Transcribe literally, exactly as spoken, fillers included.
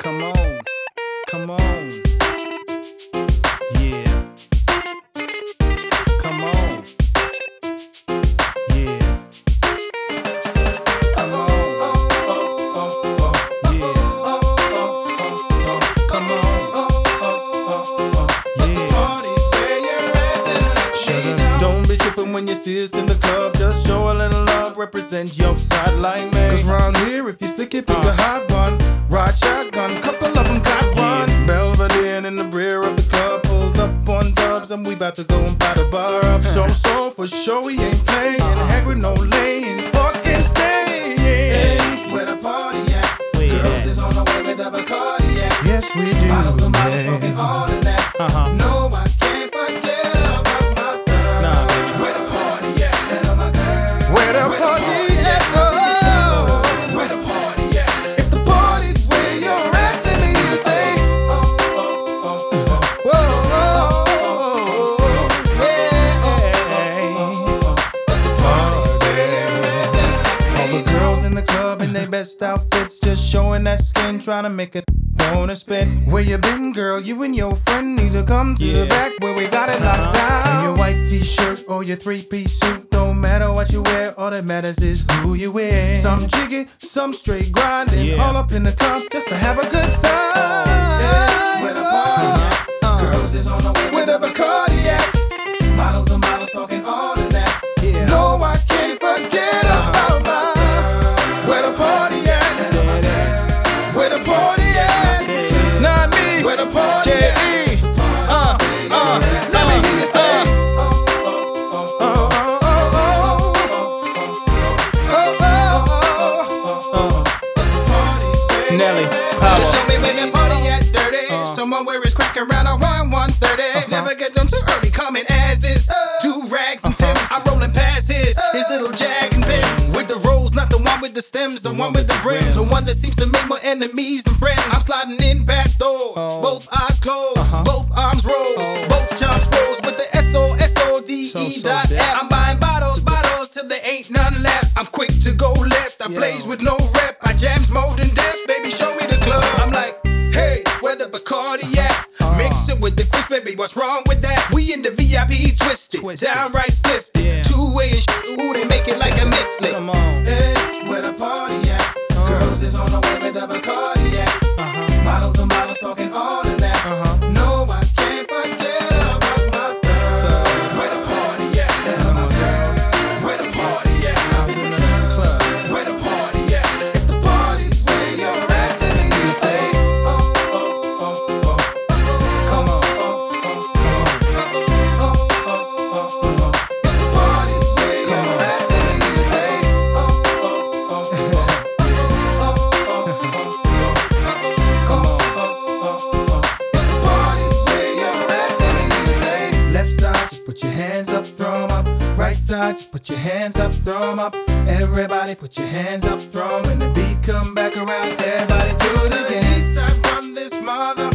Come on, come on. Yeah. Come on. Yeah. Come on. Yeah. Come on. Yeah. Shut up. Don't be tripping when you see us in the club. Just show a little love, represent your sideline, man. Cause round here, if you stick it, pick a hot one. Ride shotgun, couple of them got one. Yeah. Belvedere in the rear of the club, pulled up on dubs, and we about to go and buy the bar up. So, so, for sure, we ain't playing. Uh-huh. Heck with no lanes, fucking saying. Hey, where the party at? Where Girls at? Is on the way with the Bacardi at. Yes, we do. Models and models yeah. smoking all of that. Uh-huh. No, I can't forget about my girl. Nah, baby. Where the party at? And all my girls. Where the where party, party at? at? Oh. Where the party at? If the party's where you're at, let me hear you say. Oh, oh, oh, oh. Whoa, oh, oh, oh, yeah. All the girls in the club in their best outfits, just showing that skin, trying to make it wanna spit. Where you been, girl? You and your friend need to come to yeah. the back where we got it locked down. In your white t-shirt or your three-piece suit, don't matter what you wear, all that matters is who you with. Some jiggy, some straight grinding, yeah. all up in the club just to have a good time. Yeah, where the party at? Uh, Girls is on the way with a Bacardi at. Models and models talking all of that. Yeah. No, I can't forget uh-huh. about my girl. Where the party at? Yeah. Where the party at? Yeah. Not me. Where the party J at? E. Uh, uh, Let me hear you say. Nelly, power. Just show me where the party at, dirty. Uh, Someone where it's cracking around around one thirty. Uh-huh. Never get done too early, coming as is. Uh, Do rags and uh-huh. Timbs. I'm rolling past his, uh, his little Jag and Benz. With the rolls, not the one with the stems, the, the one with the brims. The one that seems to make more enemies than friends. I'm sliding in back doors, oh. both eyes closed, uh-huh. both arms rose, oh. both jumps rose with the S O S O D E dot F. I'm buying bottles, bottles till there ain't none left. I'm quick to go left, I Yo. plays with no rep. I jams more than death, baby, show me the club. I'm like, hey, where the Bacardi at? Uh, Mix it with the crisp, baby, what's wrong with that? We in the V I P twisted, twisted. downright spliffed. Yeah. Two-way and shit, ooh, they make it like a mislet. Come on. Hey, where the party at? Uh, Girls is on the way with the Bacardi at. Uh-huh. Models and models talking all of that. Uh-huh. No, I can't forget about my girl. Where the party at? And my girls. Where the party at? I was in the club. Where the party at? If the party's where you're at, let me hear you say. Oh, oh, oh, oh, oh. Come on. Oh, oh, oh, oh, oh, oh. If the party's where you're at, let me hear you say. Oh, oh, oh, oh, oh. Come on. Left side, just put your hands up, throw 'em up. Right side, just put your hands up, throw 'em up. Everybody put your hands up, throw 'em. When the beat come back around, everybody do it again. East side from this mother.